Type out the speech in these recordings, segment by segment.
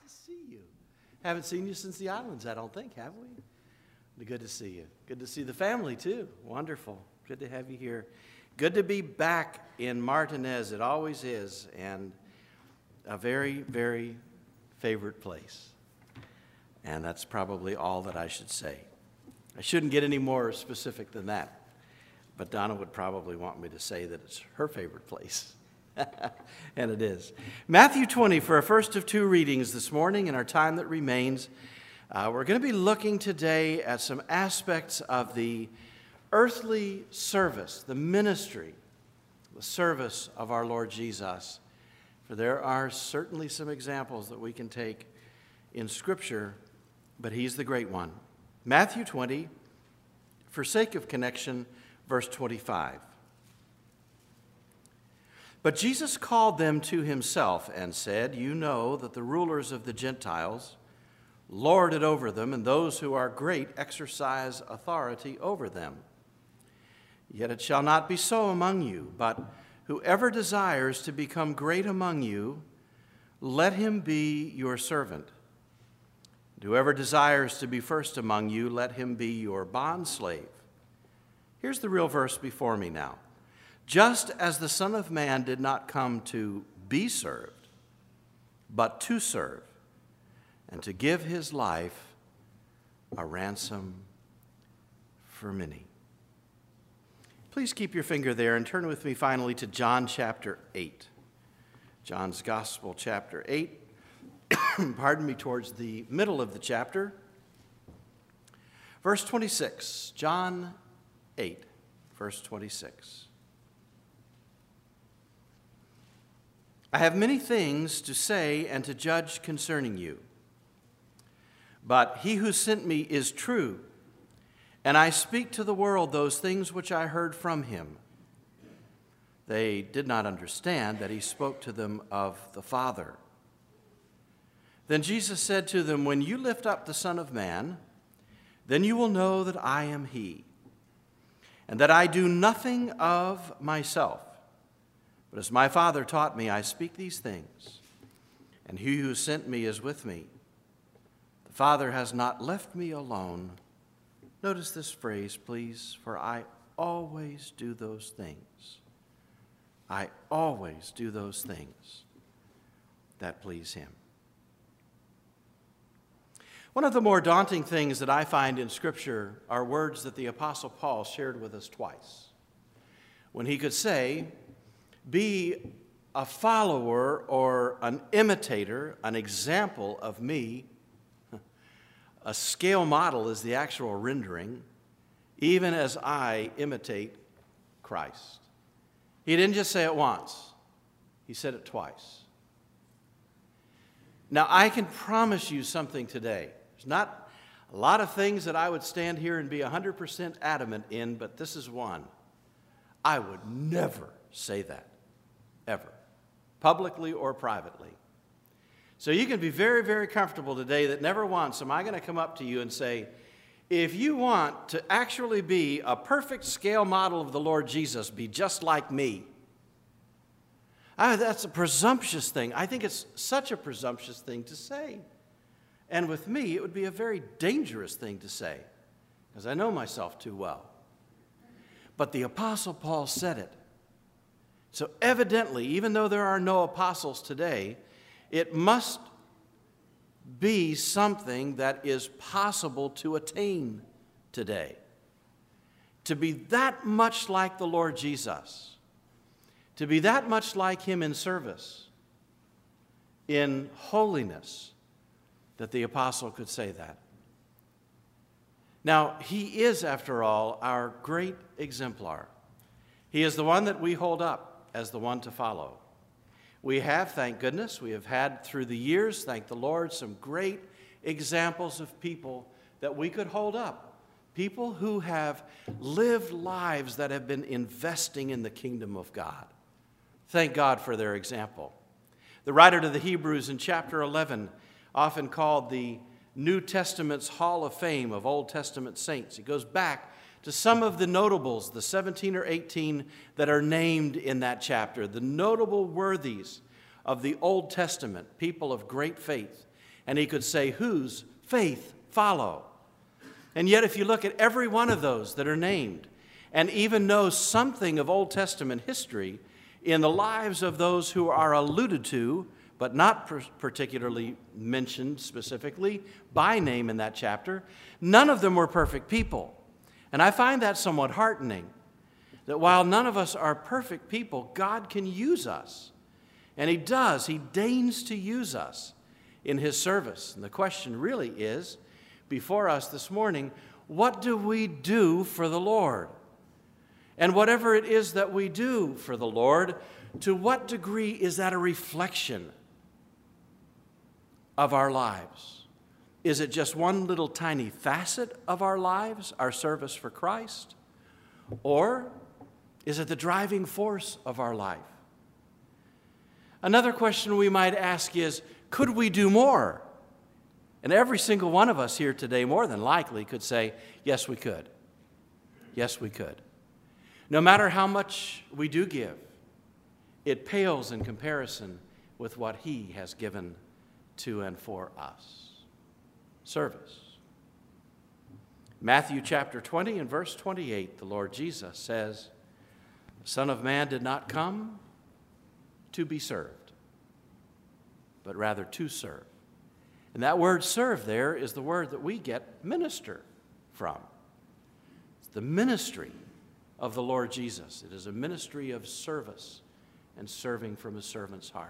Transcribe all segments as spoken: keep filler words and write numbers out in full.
to see you. Haven't seen you since the islands, I don't think, have we? Good to see you. Good to see the family, too. Wonderful. Good to have you here. Good to be back in Martinez. It always is, and a very, very favorite place. And that's probably all that I should say. I shouldn't get any more specific than that, but Donna would probably want me to say that it's her favorite place. And it is. Matthew twenty for our first of two readings this morning in our time that remains. Uh, we're going to be looking today at some aspects of the earthly service, the ministry, the service of our Lord Jesus. For there are certainly some examples that we can take in Scripture, but he's the great one. Matthew twenty, for sake of connection, verse twenty-five. But Jesus called them to himself and said, "You know that the rulers of the Gentiles lord it over them, and those who are great exercise authority over them. Yet it shall not be so among you, but whoever desires to become great among you, let him be your servant. And whoever desires to be first among you, let him be your bondslave." Here's the real verse before me now. "Just as the Son of Man did not come to be served, but to serve, and to give his life a ransom for many." Please keep your finger there and turn with me finally to John chapter eight. John's Gospel chapter eight. Pardon me, towards the middle of the chapter. Verse twenty-six. John eight, verse twenty-six. "I have many things to say and to judge concerning you. But he who sent me is true, and I speak to the world those things which I heard from him." They did not understand that he spoke to them of the Father. Then Jesus said to them, "When you lift up the Son of Man, then you will know that I am he, and that I do nothing of myself. But as my Father taught me, I speak these things, and he who sent me is with me. The Father has not left me alone." Notice this phrase, please. "For I always do those things." I always do those things that please him. One of the more daunting things that I find in Scripture are words that the Apostle Paul shared with us twice. When he could say, "Be a follower or an imitator, an example of me." A scale model is the actual rendering, "even as I imitate Christ." He didn't just say it once, he said it twice. Now, I can promise you something today. There's not a lot of things that I would stand here and be one hundred percent adamant in, but this is one. I would never say that, ever, publicly or privately. So you can be very, very comfortable today that never once am I going to come up to you and say, if you want to actually be a perfect scale model of the Lord Jesus, be just like me. I, that's a presumptuous thing. I think it's such a presumptuous thing to say. And with me, it would be a very dangerous thing to say, because I know myself too well. But the Apostle Paul said it. So evidently, even though there are no apostles today, it must be something that is possible to attain today. To be that much like the Lord Jesus, to be that much like him in service, in holiness, that the apostle could say that. Now, he is, after all, our great exemplar. He is the one that we hold up as the one to follow. We have, thank goodness, we have had through the years, thank the Lord, some great examples of people that we could hold up. People who have lived lives that have been investing in the kingdom of God. Thank God for their example. The writer to the Hebrews in chapter eleven, often called the New Testament's Hall of Fame of Old Testament saints. He goes back to some of the notables, the seventeen or eighteen that are named in that chapter, the notable worthies of the Old Testament, people of great faith. And he could say, whose faith follow? And yet if you look at every one of those that are named, and even know something of Old Testament history in the lives of those who are alluded to, but not particularly mentioned specifically by name in that chapter, none of them were perfect people. And I find that somewhat heartening, that while none of us are perfect people, God can use us. And he does. He deigns to use us in his service. And the question really is, before us this morning, what do we do for the Lord? And whatever it is that we do for the Lord, to what degree is that a reflection of our lives? Is it just one little tiny facet of our lives, our service for Christ? Or is it the driving force of our life? Another question we might ask is, could we do more? And every single one of us here today, more than likely, could say, yes, we could. Yes, we could. No matter how much we do give, it pales in comparison with what he has given to and for us. Service. Matthew chapter twenty and verse twenty-eight, the Lord Jesus says, the Son of Man did not come to be served, but rather to serve. And that word serve there is the word that we get minister from. It's the ministry of the Lord Jesus. It is a ministry of service and serving from a servant's heart.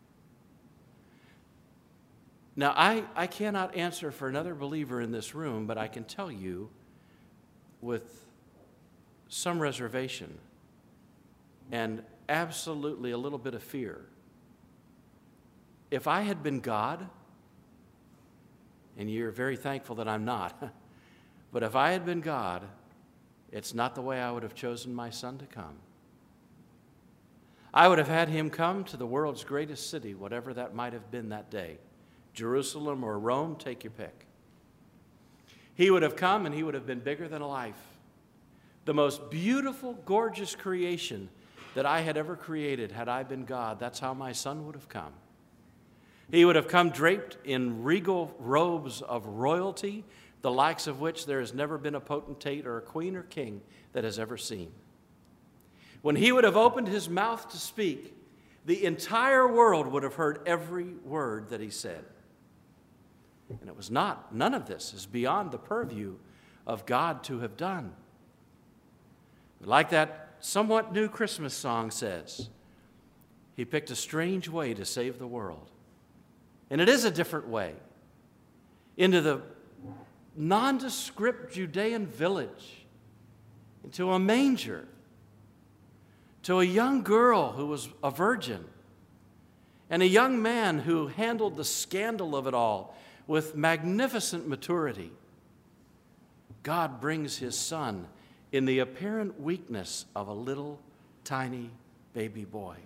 Now, I, I cannot answer for another believer in this room, but I can tell you with some reservation and absolutely a little bit of fear. If I had been God, and you're very thankful that I'm not, but if I had been God, it's not the way I would have chosen my son to come. I would have had him come to the world's greatest city, whatever that might have been that day. Jerusalem or Rome, take your pick. He would have come and he would have been bigger than life. The most beautiful, gorgeous creation that I had ever created, had I been God, that's how my son would have come. He would have come draped in regal robes of royalty, the likes of which there has never been a potentate or a queen or king that has ever seen. When he would have opened his mouth to speak, the entire world would have heard every word that he said. And it was not, none of this is beyond the purview of God to have done. Like that somewhat new Christmas song says, he picked a strange way to save the world. And it is a different way. Into the nondescript Judean village, into a manger, to a young girl who was a virgin, and a young man who handled the scandal of it all with magnificent maturity. God brings his son in the apparent weakness of a little tiny baby boy.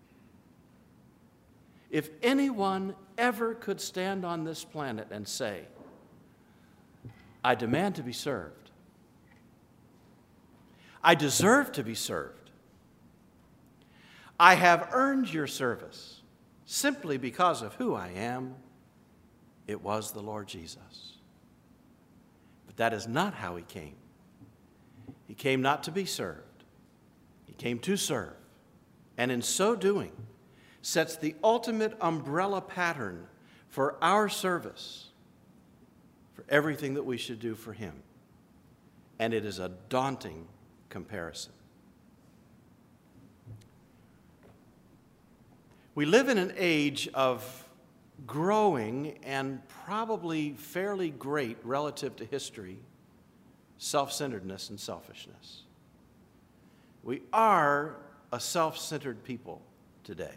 If anyone ever could stand on this planet and say, I demand to be served, I deserve to be served, I have earned your service simply because of who I am, it was the Lord Jesus. But that is not how he came. He came not to be served. He came to serve. And in so doing, sets the ultimate umbrella pattern for our service, for everything that we should do for him. And it is a daunting comparison. We live in an age of growing and probably fairly great relative to history, self-centeredness and selfishness. We are a self-centered people today.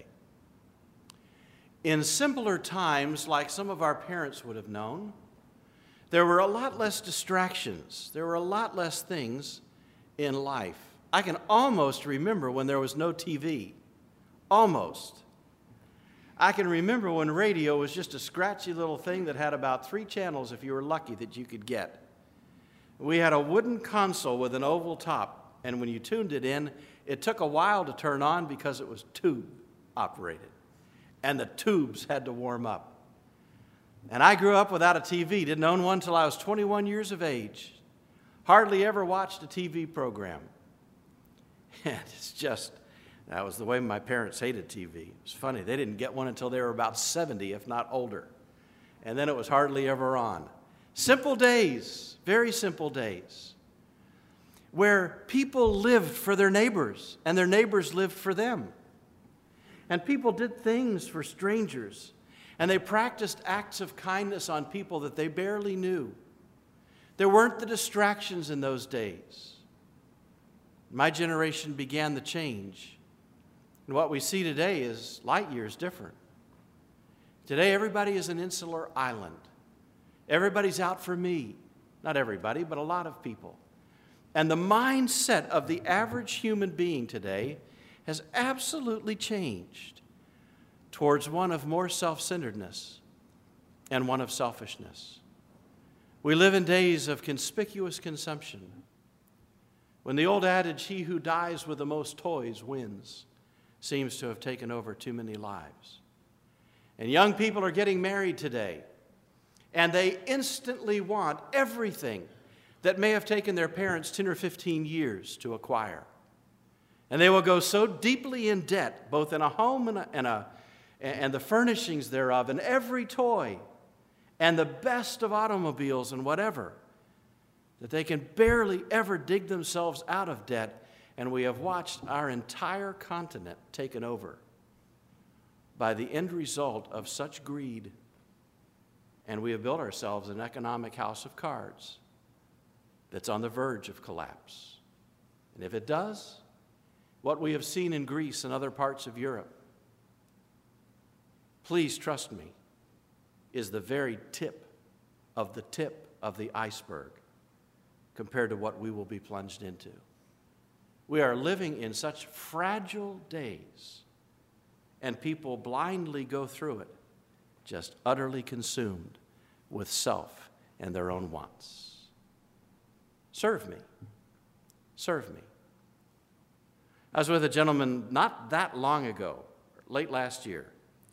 In simpler times, like some of our parents would have known, there were a lot less distractions. There were a lot less things in life. I can almost remember when there was no T V. Almost. I can remember when radio was just a scratchy little thing that had about three channels, if you were lucky, that you could get. We had a wooden console with an oval top, and when you tuned it in, it took a while to turn on because it was tube operated, and the tubes had to warm up. And I grew up without a T V, didn't own one until I was twenty-one years of age. Hardly ever watched a T V program. And it's just, that was the way my parents hated T V. It was funny, they didn't get one until they were about seventy, if not older. And then it was hardly ever on. Simple days, very simple days, where people lived for their neighbors, and their neighbors lived for them. And people did things for strangers, and they practiced acts of kindness on people that they barely knew. There weren't the distractions in those days. My generation began the change. And what we see today is light years different. Today, everybody is an insular island. Everybody's out for me. Not everybody, but a lot of people. And the mindset of the average human being today has absolutely changed towards one of more self-centeredness and one of selfishness. We live in days of conspicuous consumption, when the old adage, he who dies with the most toys wins, seems to have taken over too many lives. And young people are getting married today, and they instantly want everything that may have taken their parents ten or fifteen years to acquire. And they will go so deeply in debt, both in a home and, a, and, a, and the furnishings thereof, and every toy, and the best of automobiles and whatever, that they can barely ever dig themselves out of debt. And we have watched our entire continent taken over by the end result of such greed. And we have built ourselves an economic house of cards that's on the verge of collapse. And if it does, what we have seen in Greece and other parts of Europe, please trust me, is the very tip of the tip of the iceberg compared to what we will be plunged into. We are living in such fragile days, and people blindly go through it, just utterly consumed with self and their own wants. Serve me. Serve me. I was with a gentleman not that long ago, late last year,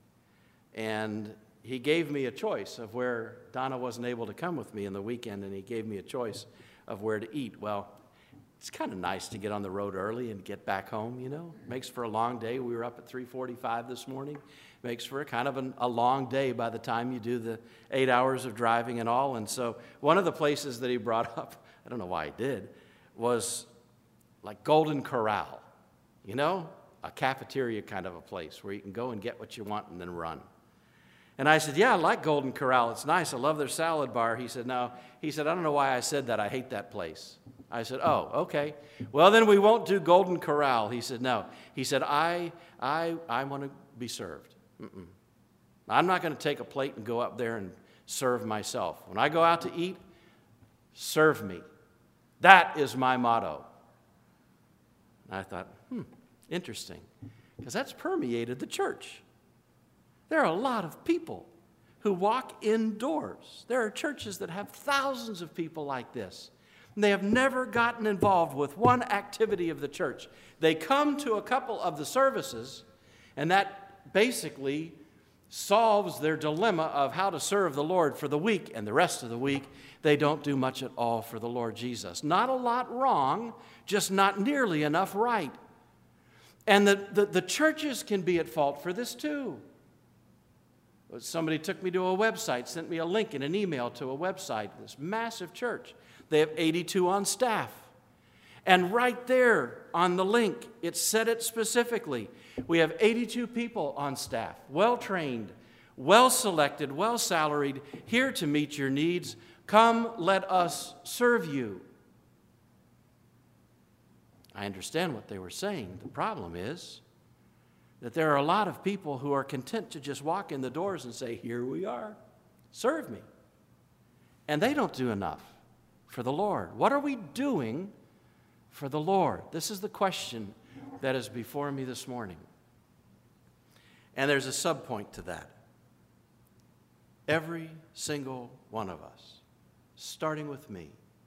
and he gave me a choice of where Donna wasn't able to come with me in the weekend, and he gave me a choice of where to eat. Well, it's kind of nice to get on the road early and get back home, you know. Makes for a long day. We were up at three forty-five this morning. Makes for a kind of an, a long day by the time you do the eight hours of driving and all. And so one of the places that he brought up, I don't know why he did, was like Golden Corral, you know, a cafeteria kind of a place where you can go and get what you want and then run. And I said, yeah, I like Golden Corral. It's nice. I love their salad bar. He said, no. He said, I don't know why I said that. I hate that place. I said, oh, okay. Well, then we won't do Golden Corral. He said, no. He said, I I, I want to be served. Mm-mm. I'm not going to take a plate and go up there and serve myself. When I go out to eat, serve me. That is my motto. And I thought, hmm, interesting, because that's permeated the church. There are a lot of people who walk indoors. There are churches that have thousands of people like this. And they have never gotten involved with one activity of the church. They come to a couple of the services, and that basically solves their dilemma of how to serve the Lord for the week. And the rest of the week, they don't do much at all for the Lord Jesus. Not a lot wrong, just not nearly enough right. And the, the, the churches can be at fault for this too. Somebody took me to a website, sent me a link in an email to a website, this massive church. They have eighty-two on staff. And right there on the link, it said it specifically. We have eighty-two people on staff, well-trained, well-selected, well-salaried, here to meet your needs. Come, let us serve you. I understand what they were saying. The problem is that there are a lot of people who are content to just walk in the doors and say, here we are, serve me. And they don't do enough for the Lord. What are we doing for the Lord? This is the question that is before me this morning. And there's a subpoint to that. Every single one of us, starting with me,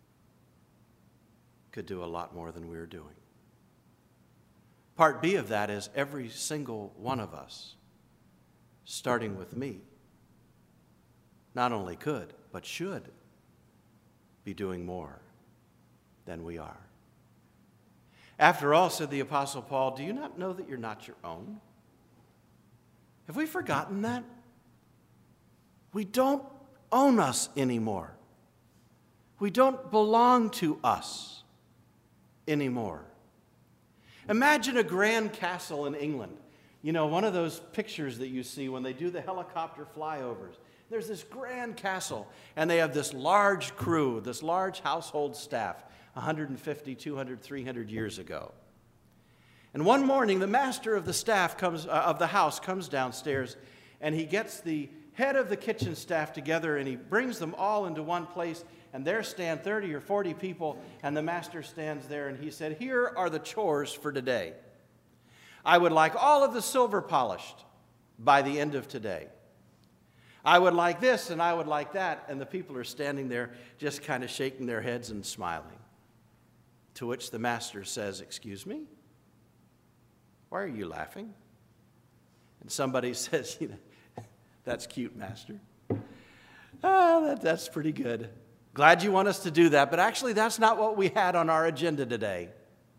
could do a lot more than we're doing. Part B of that is every single one of us, starting with me, not only could, but should be doing more than we are. After all, said the Apostle Paul, do you not know that you're not your own? Have we forgotten that? We don't own us anymore. We don't belong to us anymore. Imagine a grand castle in England. You know, one of those pictures that you see when they do the helicopter flyovers. There's this grand castle, and they have this large crew, this large household staff, one hundred fifty, two hundred, three hundred years ago. And one morning, the master of the staff comes, uh, of the house comes downstairs, and he gets the head of the kitchen staff together, and he brings them all into one place, and there stand thirty or forty people, and the master stands there, and he said, here are the chores for today. I would like all of the silver polished by the end of today. I would like this and I would like that. And the people are standing there just kind of shaking their heads and smiling. To which the master says, excuse me? Why are you laughing? And somebody says, you know, that's cute, master. Oh, that, that's pretty good. Glad you want us to do that, but actually that's not what we had on our agenda today.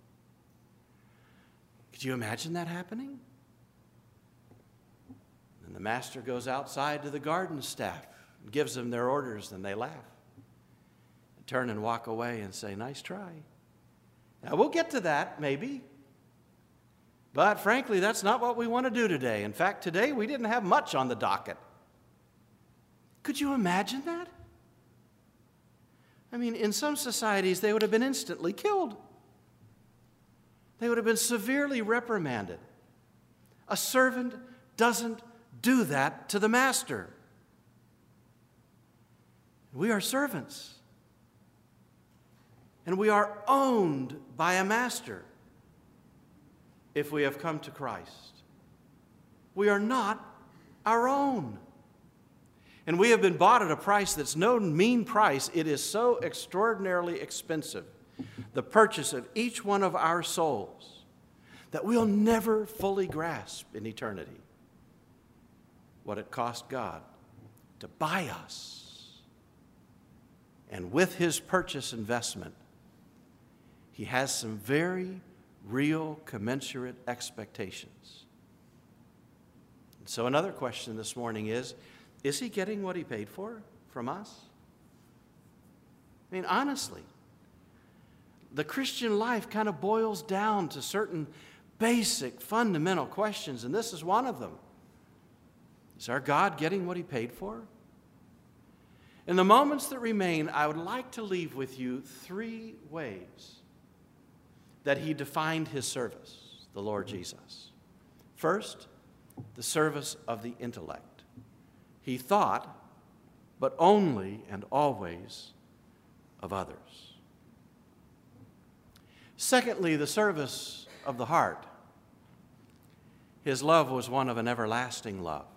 Could you imagine that happening? And the master goes outside to the garden staff and gives them their orders, and they laugh. And turn and walk away and say, nice try. Now, we'll get to that, maybe. But frankly, that's not what we want to do today. In fact, today we didn't have much on the docket. Could you imagine that? I mean, in some societies, they would have been instantly killed. They would have been severely reprimanded. A servant doesn't do that to the master. We are servants. And we are owned by a master if we have come to Christ. We are not our own. And we have been bought at a price that's no mean price. It is so extraordinarily expensive, the purchase of each one of our souls, that we'll never fully grasp in eternity what it cost God to buy us. And with his purchase investment, he has some very real commensurate expectations. And so another question this morning is, is he getting what he paid for from us? I mean, honestly, the Christian life kind of boils down to certain basic, fundamental questions, and this is one of them. Is our God getting what he paid for? In the moments that remain, I would like to leave with you three ways that he defined his service, the Lord Jesus. First, the service of the intellect. He thought, but only and always of others. Secondly, the service of the heart. His love was one of an everlasting love.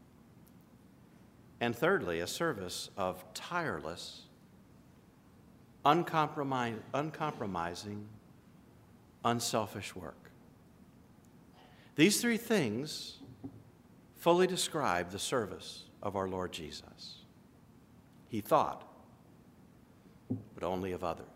And thirdly, a service of tireless, uncompromis- uncompromising, unselfish work. These three things fully describe the service of our Lord Jesus. He thought, but only of others.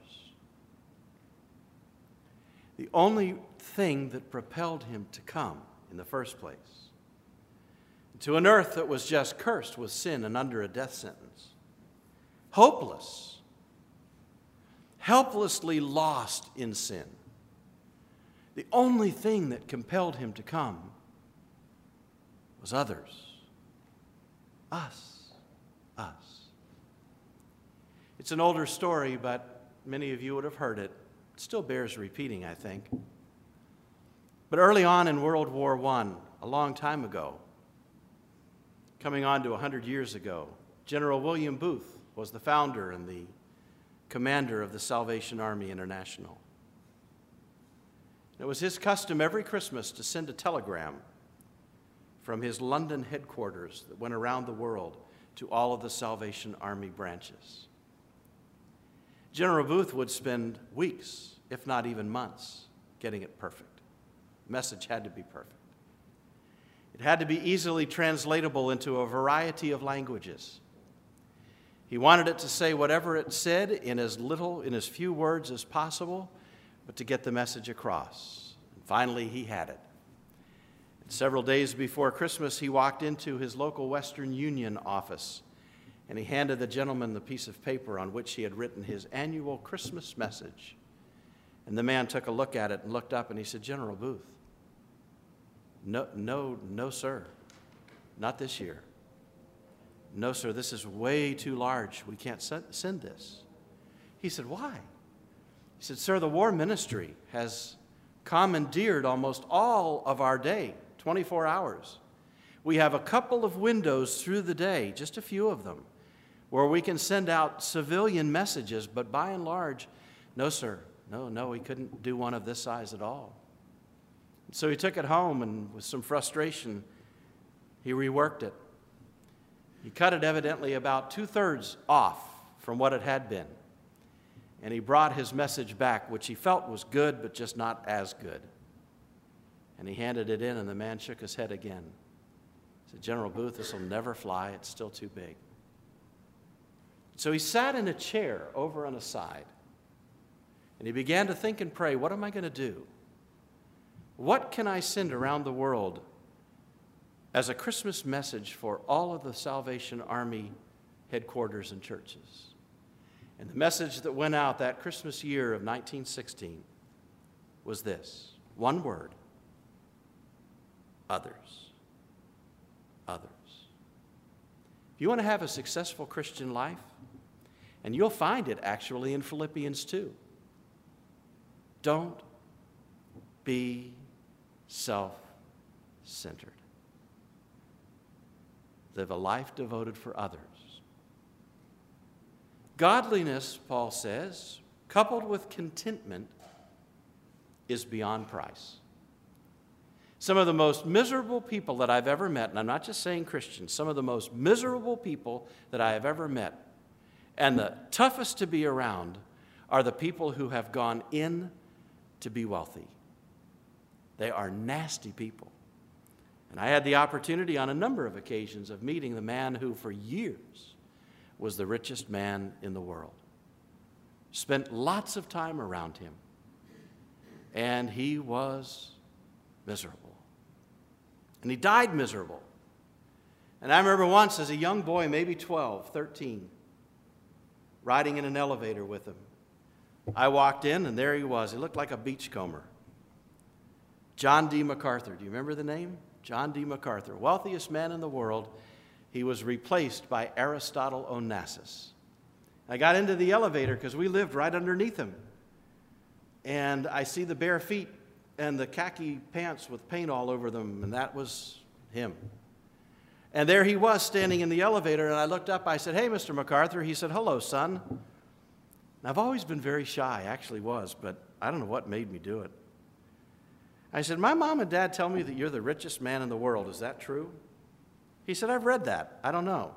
The only thing that propelled him to come in the first place, to an earth that was just cursed with sin and under a death sentence, hopeless, helplessly lost in sin. The only thing that compelled him to come was others. Us. Us. It's an older story, but many of you would have heard it. It still bears repeating, I think. But early on in World War One, a long time ago, coming on to one hundred years ago, General William Booth was the founder and the commander of the Salvation Army International. It was his custom every Christmas to send a telegram from his London headquarters that went around the world to all of the Salvation Army branches. General Booth would spend weeks, if not even months, getting it perfect. The message had to be perfect. It had to be easily translatable into a variety of languages. He wanted it to say whatever it said in as little, in as few words as possible, but to get the message across. And finally, he had it. And several days before Christmas, he walked into his local Western Union office, and he handed the gentleman the piece of paper on which he had written his annual Christmas message. And the man took a look at it and looked up, and he said, "General Booth, no, no, no, sir, not this year. No, sir, this is way too large. We can't send this." He said, "Why?" He said, "Sir, the war ministry has commandeered almost all of our day, twenty-four hours. We have a couple of windows through the day, just a few of them, where we can send out civilian messages, but by and large, no, sir, no, no, we couldn't do one of this size at all." So he took it home, and with some frustration, he reworked it. He cut it evidently about two-thirds off from what it had been. And he brought his message back, which he felt was good, but just not as good. And he handed it in, and the man shook his head again. He said, "General Booth, this will never fly. It's still too big." So he sat in a chair over on a side, and he began to think and pray, what am I going to do? What can I send around the world as a Christmas message for all of the Salvation Army headquarters and churches? And the message that went out that Christmas year of nineteen sixteen was this, one word: others. Others. If you want to have a successful Christian life, and you'll find it actually in Philippians two, don't be self-centered. Live a life devoted for others. Godliness, Paul says, coupled with contentment, is beyond price. Some of the most miserable people that I've ever met, and I'm not just saying Christians, some of the most miserable people that I have ever met, and the toughest to be around, are the people who have gone in to be wealthy. They are nasty people. And I had the opportunity on a number of occasions of meeting the man who for years was the richest man in the world. Spent lots of time around him. And he was miserable. And he died miserable. And I remember once as a young boy, maybe twelve, thirteen, riding in an elevator with him. I walked in, and there he was. He looked like a beachcomber. John D. MacArthur. Do you remember the name? John D. MacArthur, wealthiest man in the world. He was replaced by Aristotle Onassis. I got into the elevator because we lived right underneath him. And I see the bare feet and the khaki pants with paint all over them, and that was him. And there he was standing in the elevator, and I looked up. I said, "Hey, Mister MacArthur." He said, "Hello, son." And I've always been very shy, actually was, but I don't know what made me do it. I said, "My mom and dad tell me that you're the richest man in the world. Is that true?" He said, "I've read that. I don't know."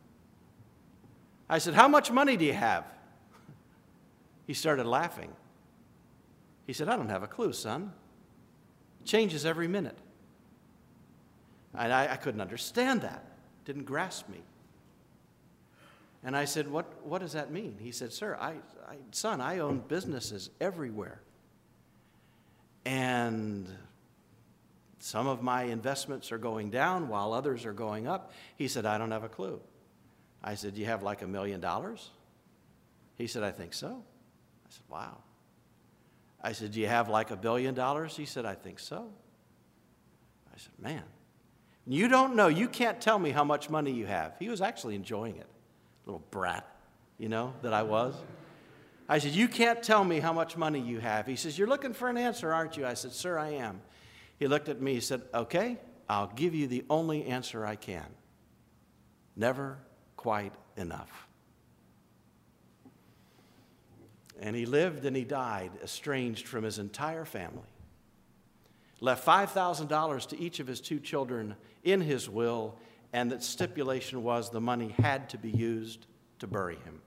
I said, "How much money do you have?" He started laughing. He said, "I don't have a clue, son. It changes every minute." And I, I couldn't understand that. It didn't grasp me. And I said, what, what does that mean? He said, "Sir, I, I, son, I own businesses everywhere. And some of my investments are going down while others are going up." He said, "I don't have a clue." I said, "Do you have like a million dollars?" He said, "I think so." I said, "Wow." I said, "Do you have like a billion dollars?" He said, "I think so." I said, "Man, you don't know. You can't tell me how much money you have." He was actually enjoying it. Little brat, you know, that I was. I said, "You can't tell me how much money you have." He says, "You're looking for an answer, aren't you?" I said, "Sir, I am." He looked at me, he said, "Okay, I'll give you the only answer I can. Never quite enough." And he lived and he died estranged from his entire family. Left five thousand dollars to each of his two children in his will, and the stipulation was the money had to be used to bury him.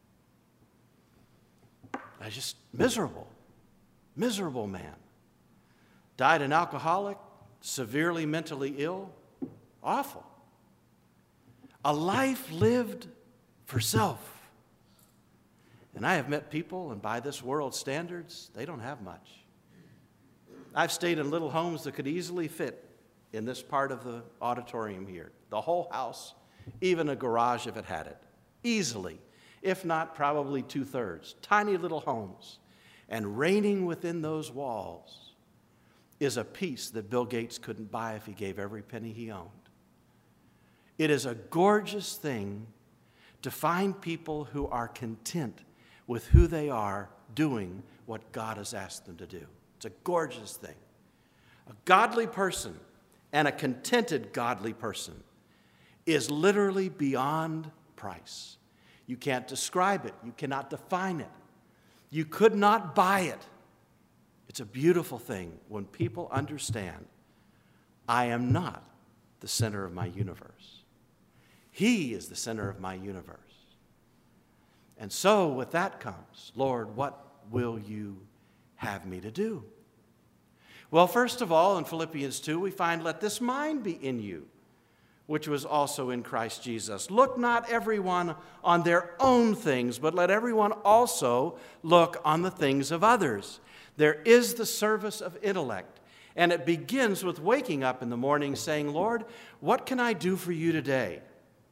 I was just miserable, miserable man. Died an alcoholic, severely mentally ill, awful. A life lived for self. And I have met people, and by this world's standards, they don't have much. I've stayed in little homes that could easily fit in this part of the auditorium here. The whole house, even a garage if it had it. Easily, if not probably two-thirds. Tiny little homes. And reigning within those walls is a peace that Bill Gates couldn't buy if he gave every penny he owned. It is a gorgeous thing to find people who are content with who they are doing what God has asked them to do. It's a gorgeous thing. A godly person and a contented godly person is literally beyond price. You can't describe it. You cannot define it. You could not buy it. It's a beautiful thing when people understand, I am not the center of my universe. He is the center of my universe. And so with that comes, Lord, what will you have me to do? Well, first of all, in Philippians two, we find, let this mind be in you, which was also in Christ Jesus. Look not everyone on their own things, but let everyone also look on the things of others. There is the service of intellect, and it begins with waking up in the morning saying, Lord, what can I do for you today?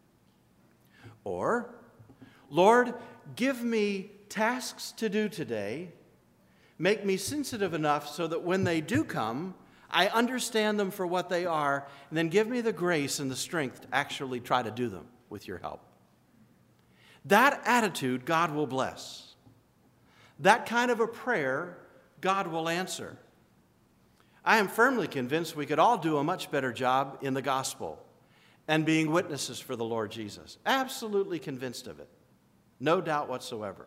Or, Lord, give me tasks to do today. Make me sensitive enough so that when they do come, I understand them for what they are, and then give me the grace and the strength to actually try to do them with your help. That attitude God will bless. That kind of a prayer God will answer. I am firmly convinced we could all do a much better job in the gospel and being witnesses for the Lord Jesus. Absolutely convinced of it. No doubt whatsoever.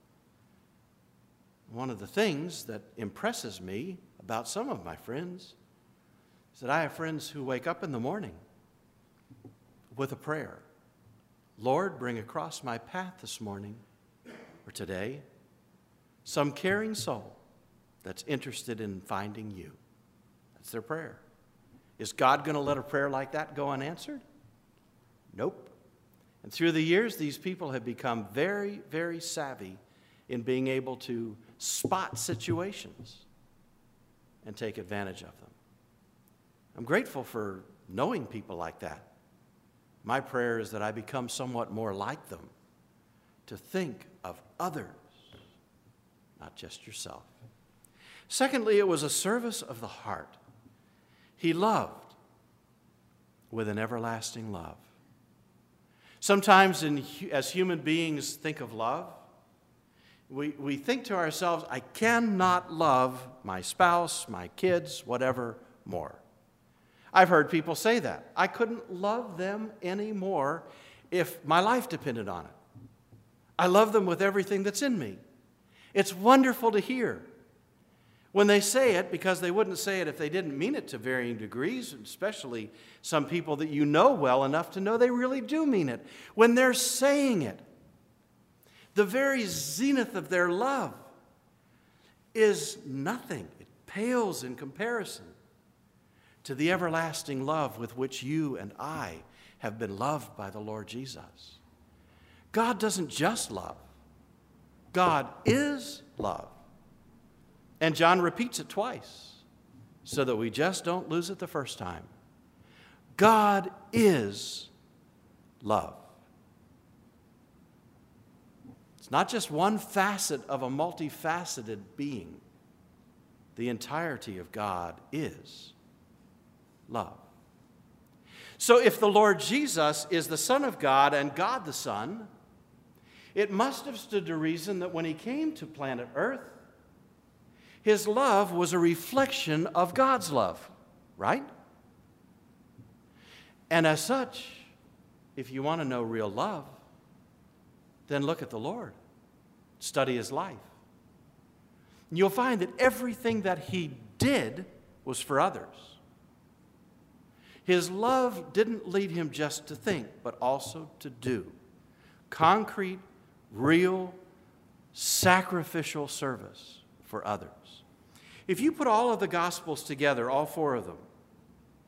One of the things that impresses me about some of my friends is that I have friends who wake up in the morning with a prayer. Lord, bring across my path this morning or today some caring soul that's interested in finding you. That's their prayer. Is God going to let a prayer like that go unanswered? Nope. And through the years, these people have become very, very savvy in being able to spot situations and take advantage of them. I'm grateful for knowing people like that. My prayer is that I become somewhat more like them, to think of others, not just yourself. Secondly, it was a service of the heart. He loved with an everlasting love. Sometimes in, as human beings think of love, we, we think to ourselves, I cannot love my spouse, my kids, whatever, more. I've heard people say that. I couldn't love them anymore if my life depended on it. I love them with everything that's in me. It's wonderful to hear. When they say it, because they wouldn't say it if they didn't mean it to varying degrees, especially some people that you know well enough to know they really do mean it. When they're saying it, the very zenith of their love is nothing. It pales in comparison to the everlasting love with which you and I have been loved by the Lord Jesus. God doesn't just love. God is love. And John repeats it twice so that we just don't lose it the first time. God is love. It's not just one facet of a multifaceted being. The entirety of God is love. So if the Lord Jesus is the Son of God and God the Son, it must have stood to reason that when he came to planet Earth, his love was a reflection of God's love, right? And as such, if you want to know real love, then look at the Lord. Study his life. And you'll find that everything that he did was for others. His love didn't lead him just to think, but also to do. Concrete, real, sacrificial service for others. If you put all of the Gospels together, all four of them,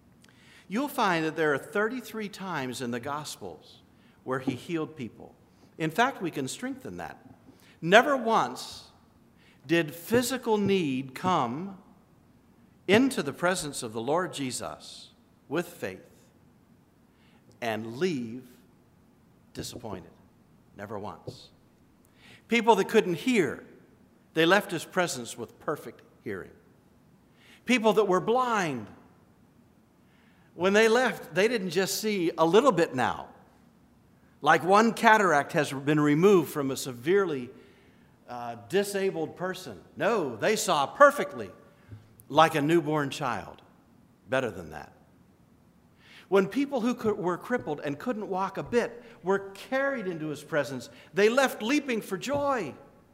you'll find that there are thirty-three times in the Gospels where he healed people In fact, we can strengthen that. Never once did physical need come into the presence of the Lord Jesus with faith and leave disappointed. Never once. People that couldn't hear, they left his presence with perfect hearing. People that were blind, when they left, they didn't just see a little bit now. Like one cataract has been removed from a severely uh, disabled person. No, they saw perfectly like a newborn child. Better than that. When people who could, were crippled and couldn't walk a bit were carried into his presence, they left leaping for joy.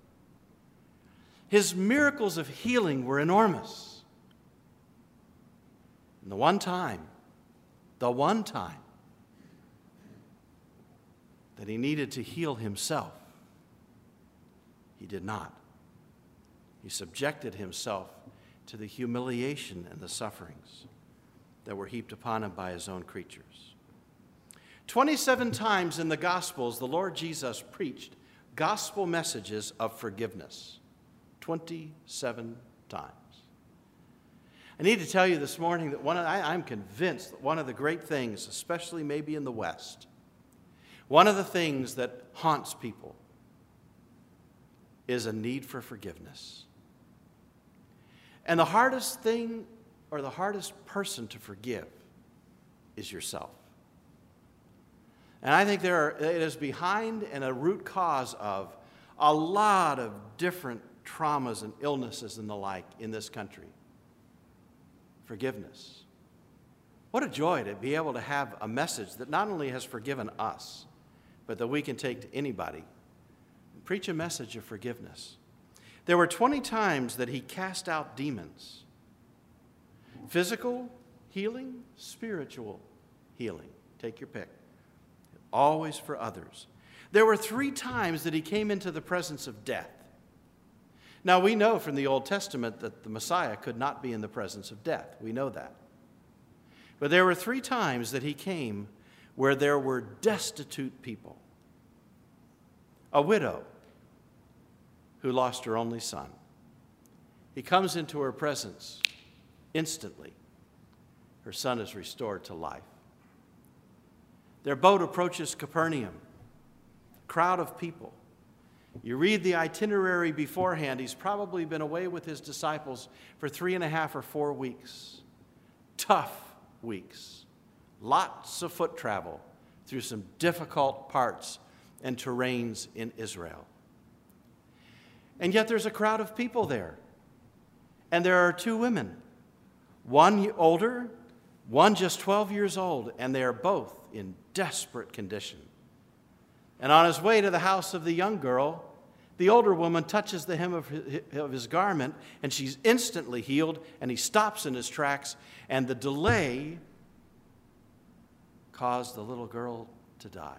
His miracles of healing were enormous. And the one time, the one time that he needed to heal himself, he did not. He subjected himself to the humiliation and the sufferings that were heaped upon him by his own creatures. twenty-seven times in the Gospels, the Lord Jesus preached gospel messages of forgiveness. twenty-seven times. I need to tell you this morning that one of, I, I'm convinced that one of the great things, especially maybe in the West, one of the things that haunts people is a need for forgiveness. And the hardest thing or the hardest person to forgive is yourself. And I think there are, it is behind and a root cause of a lot of different traumas and illnesses and the like in this country. Forgiveness. What a joy to be able to have a message that not only has forgiven us, but that we can take to anybody and preach a message of forgiveness. There were twenty times that he cast out demons. Physical healing, spiritual healing. Take your pick. Always for others. There were three times that he came into the presence of death. Now, we know from the Old Testament that the Messiah could not be in the presence of death. We know that. But there were three times that he came where there were destitute people. A widow who lost her only son. He comes into her presence. Instantly, her son is restored to life. Their boat approaches Capernaum. Crowd of people. You read the itinerary beforehand. He's probably been away with his disciples for three and a half or four weeks. Tough weeks. Lots of foot travel through some difficult parts and terrains in Israel. And yet there's a crowd of people there. And there are two women. One older, one just twelve years old, and they are both in desperate condition. And on his way to the house of the young girl, the older woman touches the hem of his, of his garment, and she's instantly healed, and he stops in his tracks, and the delay caused the little girl to die.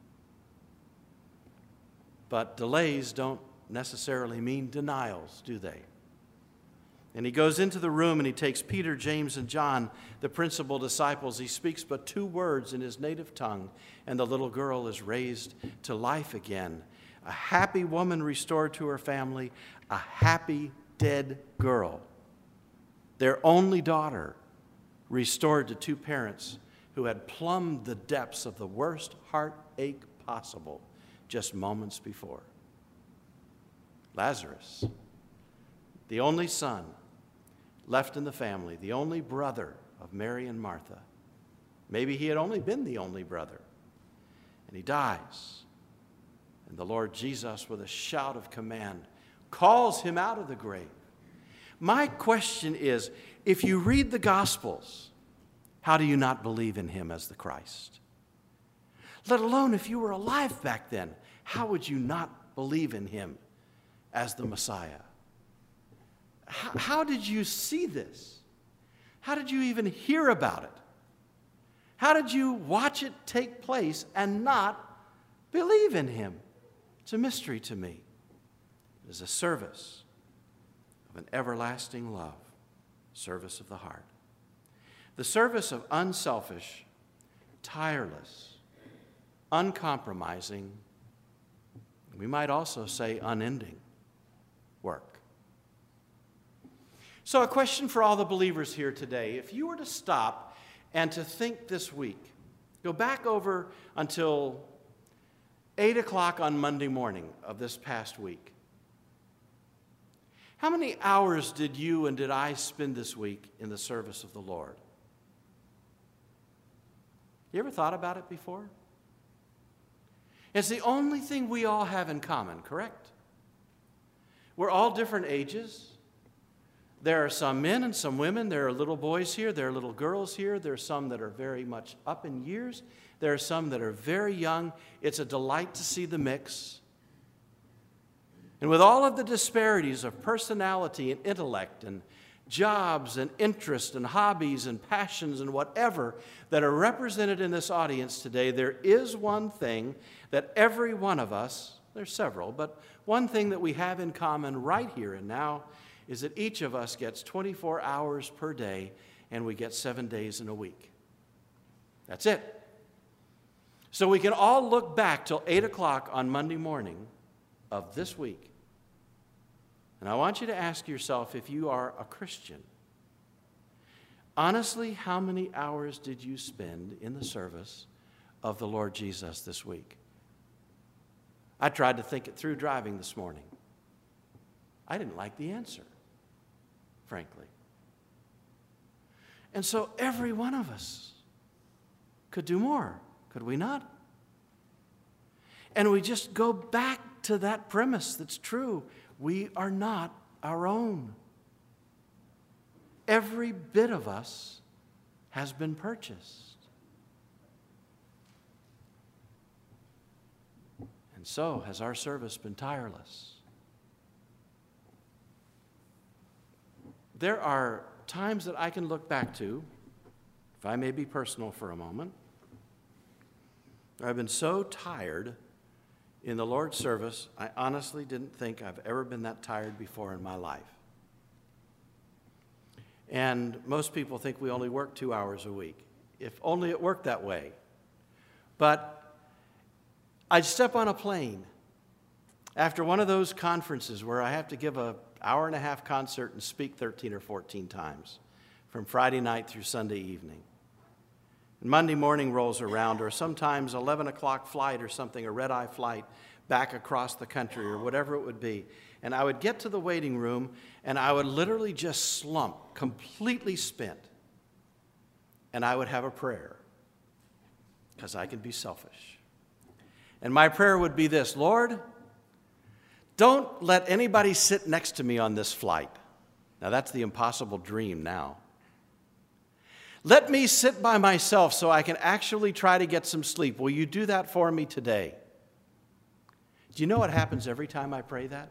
But delays don't necessarily mean denials, do they? And he goes into the room and he takes Peter, James, and John, the principal disciples. He speaks but two words in his native tongue, and the little girl is raised to life again. A happy woman restored to her family, a happy dead girl. Their only daughter restored to two parents who had plumbed the depths of the worst heartache possible just moments before. Lazarus, the only son left in the family, the only brother of Mary and Martha. Maybe he had only been the only brother. And he dies. And the Lord Jesus, with a shout of command, calls him out of the grave. My question is, if you read the Gospels, how do you not believe in him as the Christ? Let alone if you were alive back then, how would you not believe in him as the Messiah? How, how did you see this? How did you even hear about it? How did you watch it take place and not believe in him? It's a mystery to me. It is a service of an everlasting love, service of the heart. The service of unselfish, tireless, uncompromising We might also say unending work. So a question for all the believers here today. If you were to stop and to think this week, go back over until eight o'clock on Monday morning of this past week. How many hours did you and did I spend this week in the service of the Lord? You ever thought about it before? It's the only thing we all have in common, correct? We're all different ages. There are some men and some women. There are little boys here. There are little girls here. There are some that are very much up in years. There are some that are very young. It's a delight to see the mix. And with all of the disparities of personality and intellect and jobs and interests and hobbies and passions and whatever that are represented in this audience today, there is one thing that every one of us, there's several, but one thing that we have in common right here and now is that each of us gets twenty-four hours per day and we get seven days in a week. That's it. So we can all look back till eight o'clock on Monday morning of this week. And I want you to ask yourself, if you are a Christian, honestly, how many hours did you spend in the service of the Lord Jesus this week? I tried to think it through driving this morning. I didn't like the answer, frankly. And so every one of us could do more, could we not? And we just go back to that premise that's true. We are not our own. Every bit of us has been purchased. And so has our service been tireless. There are times that I can look back to, if I may be personal for a moment, where I've been so tired in the Lord's service, I honestly didn't think I've ever been that tired before in my life. And most people think we only work two hours a week. If only it worked that way. But I'd step on a plane after one of those conferences where I have to give an hour and a half concert and speak thirteen or fourteen times from Friday night through Sunday evening. And Monday morning rolls around, or sometimes eleven o'clock flight or something, a red-eye flight back across the country or whatever it would be. And I would get to the waiting room and I would literally just slump, completely spent. And I would have a prayer, because I can be selfish. And my prayer would be this: Lord, don't let anybody sit next to me on this flight. Now that's the impossible dream now. Let me sit by myself so I can actually try to get some sleep. Will you do that for me today? Do you know what happens every time I pray that?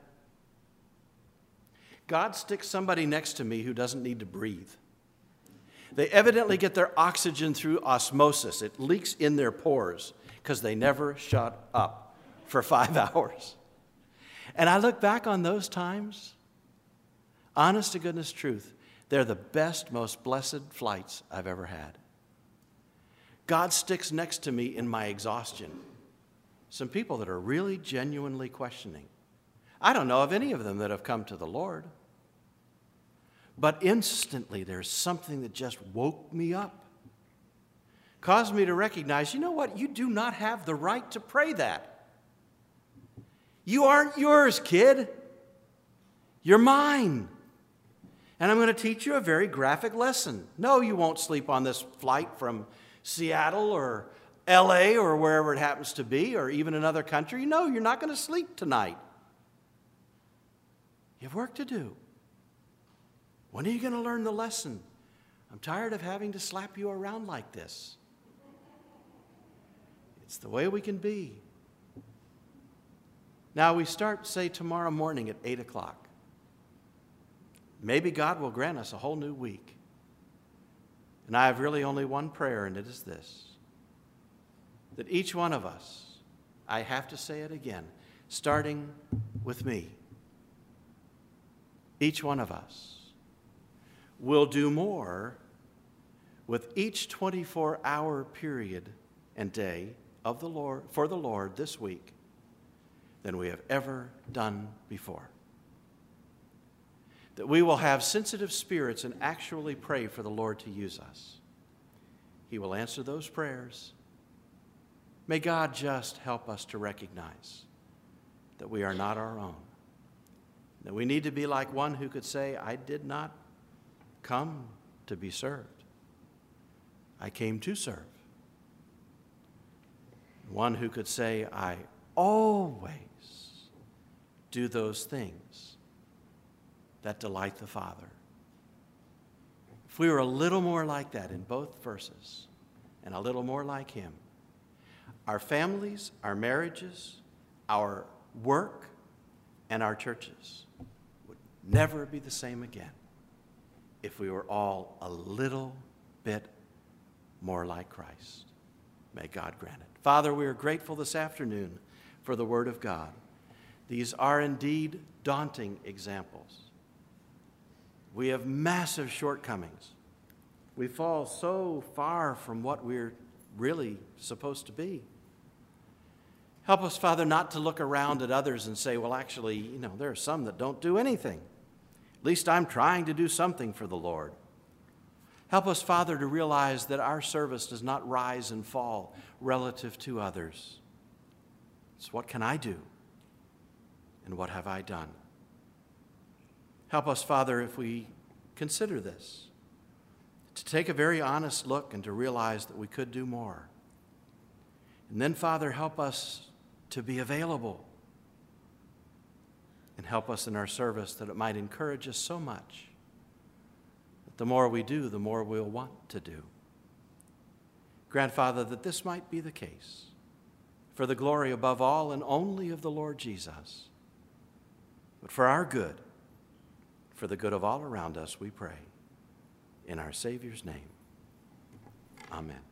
God sticks somebody next to me who doesn't need to breathe. They evidently get their oxygen through osmosis. It leaks in their pores because they never shut up for five hours. And I look back on those times, honest to goodness truth, they're the best, most blessed flights I've ever had. God sticks next to me in my exhaustion. Some people that are really genuinely questioning. I don't know of any of them that have come to the Lord. But instantly there's something that just woke me up. Caused me to recognize, you know what? You do not have the right to pray that. You aren't yours, kid. You're mine. And I'm going to teach you a very graphic lesson. No, you won't sleep on this flight from Seattle or L A or wherever it happens to be, or even another country. No, you're not going to sleep tonight. You have work to do. When are you going to learn the lesson? I'm tired of having to slap you around like this. It's the way we can be. Now we start, say, tomorrow morning at eight o'clock. Maybe God will grant us a whole new week. And I have really only one prayer, and it is this: that each one of us, I have to say it again, starting with me, each one of us will do more with each twenty-four hour period and day of the Lord, for the Lord this week, than we have ever done before. That we will have sensitive spirits and actually pray for the Lord to use us. He will answer those prayers. May God just help us to recognize that we are not our own. That we need to be like one who could say, I did not come to be served. I came to serve. One who could say, I always do those things that delight the Father. If we were a little more like that in both verses, and a little more like him, our families, our marriages, our work, and our churches would never be the same again if we were all a little bit more like Christ. May God grant it. Father, we are grateful this afternoon for the Word of God. These are indeed daunting examples. We have massive shortcomings. We fall so far from what we're really supposed to be. Help us, Father, not to look around at others and say, well, actually, you know, there are some that don't do anything. At least I'm trying to do something for the Lord. Help us, Father, to realize that our service does not rise and fall relative to others. It's what can I do and what have I done? Help us, Father, if we consider this, to take a very honest look and to realize that we could do more. And then, Father, help us to be available and help us in our service that it might encourage us so much that the more we do, the more we'll want to do. Grant, Father, that this might be the case for the glory above all and only of the Lord Jesus, but for our good, for the good of all around us, we pray. In our Savior's name, amen.